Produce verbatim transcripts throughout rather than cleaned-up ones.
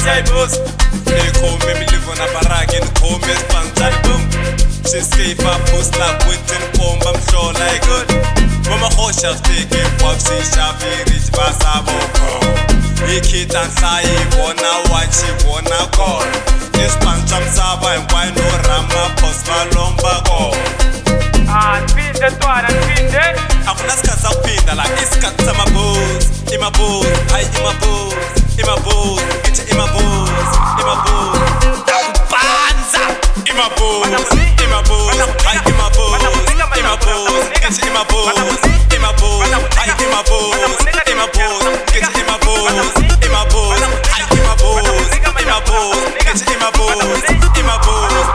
boss. They call me me live on a barrack in the home is pantai boom. She say if I post like within bomb, I'm sure like good. Mama hosh have taken pop, she shafi rich basabo. He kid and say wanna watch it, wanna call. This pancham saba and why no rama post malomba go. Ah, spin the twat and spin it. Hakuna skasa pinda like iskata my boss. In my boss, I in my boss, in my boss, get in my boss, in my boss. Panza, in my boss, in my boss, I in my boss, in my boss, get in my boss, in my boss, I in my boss, in my boss, get in my boss, in my boss, I in my boss, in my boss, get in my boss, in my boss.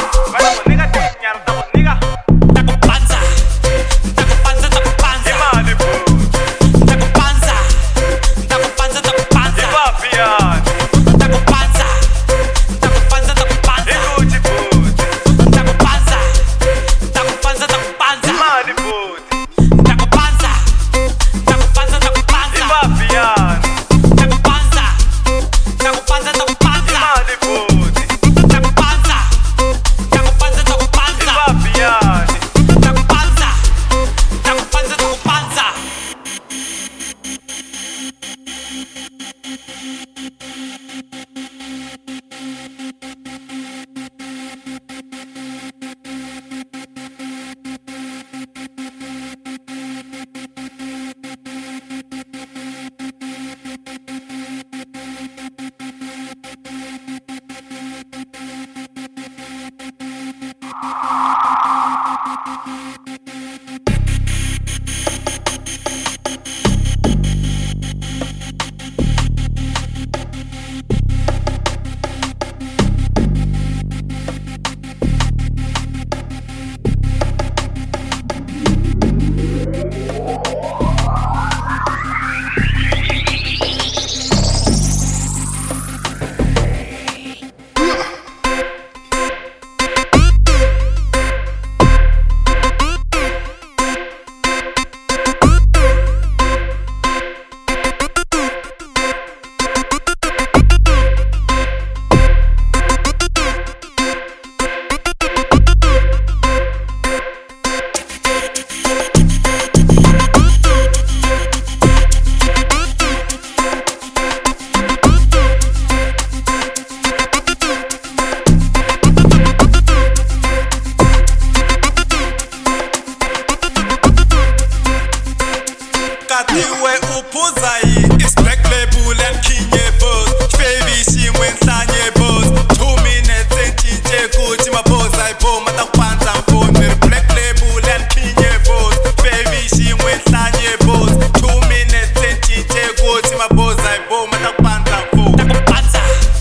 Katiwe upuzai, it's black label and kinye boss. Baby she went sanye boss. Two minutes and kinye kuchi my boss. I boom at the pants and phone with black label and kinye boss. Baby she went sanye boss. Two minutes and kinye kuchi my boss. I boom at the pants and phone. Taco panza,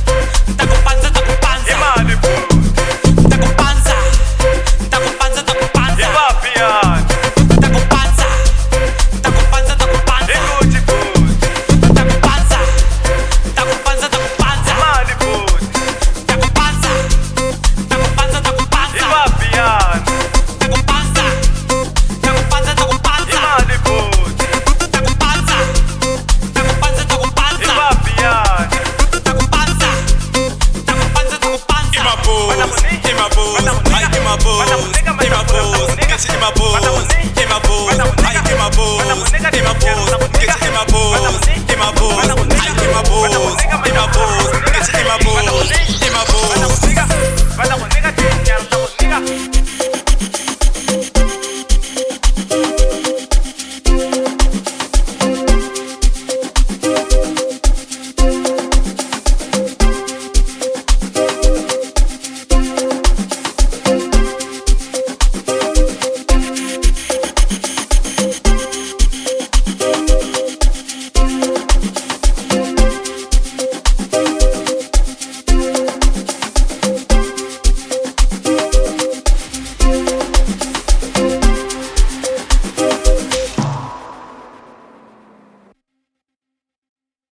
taco panza, taco panza. Imani boss. Taco panza, taco panza, taco panza. Imapian. Taco panza, taco panza, taco panza. Iguchi boss. Taco panza, taco panza, taco panza. Imani boss. Taco panza, taco panza, taco panza. Imapian. Taco panza, taco panza, taco panza. Imani boss. Taco panza, taco panza, taco panza. Imapian. Taco panza, taco panza, taco panza. In my boss, in my boss, I in my boss, in my boss, get in my boss, in my boss, I in my boss, in my boss.